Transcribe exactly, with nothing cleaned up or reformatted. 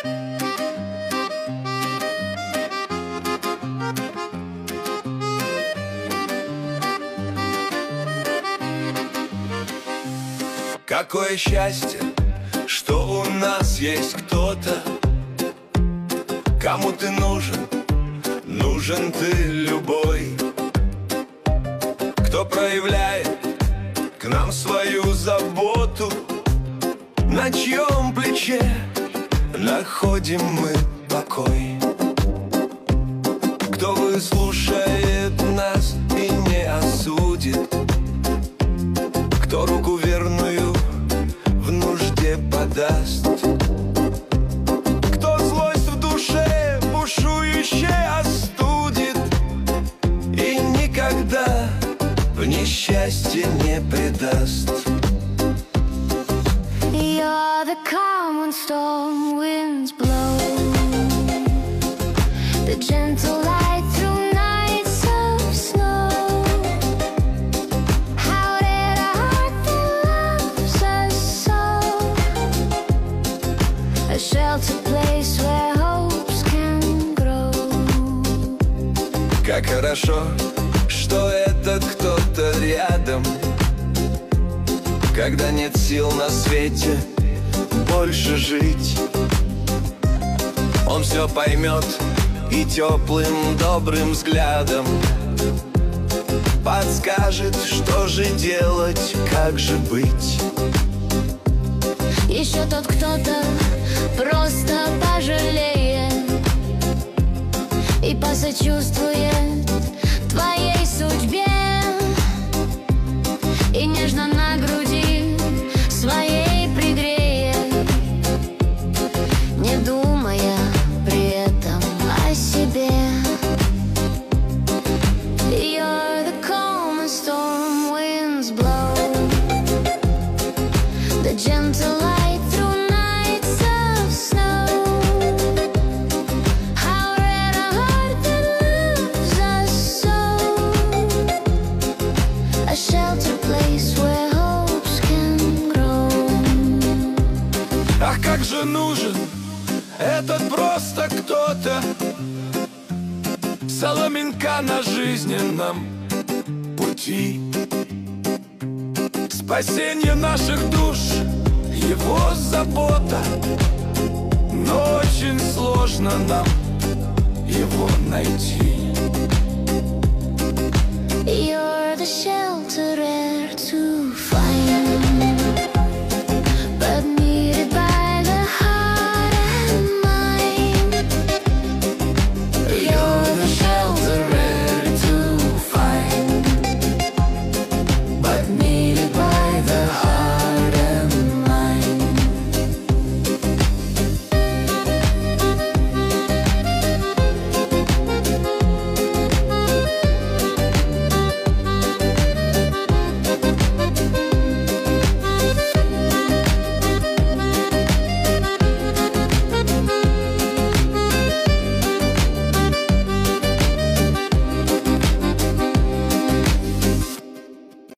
Какое счастье, что у нас есть кто-то, кому ты нужен, нужен ты любой, кто проявляет к нам свою заботу, на чьем плече находим мы покой, кто выслушает нас и не осудит, кто руку верную в нужде подаст, кто злость в душе бушующей остудит и никогда в несчастье не предаст. You're the calm when storm winds blow, the gentle light through nights of snow. How did a heart that loves us so, a shelter place where hopes can grow. Как хорошо, что этот кто-то рядом, когда нет сил на свете больше жить. Он все поймет и теплым добрым взглядом подскажет, что же делать, как же быть. Еще тот кто-то просто пожалеет и посочувствует твоей судьбе, и нежно на груди своей пригреет, не думая при этом о себе. You're the calm when storm winds blow, the gentle light through nights of snow. How red a heart that loves us so, a shelter place where hopes can grow. Ах, как же нужен этот просто кто-то, соломинка на жизненном пути, спасение наших душ, его забота, но очень сложно нам его найти. You're the shadow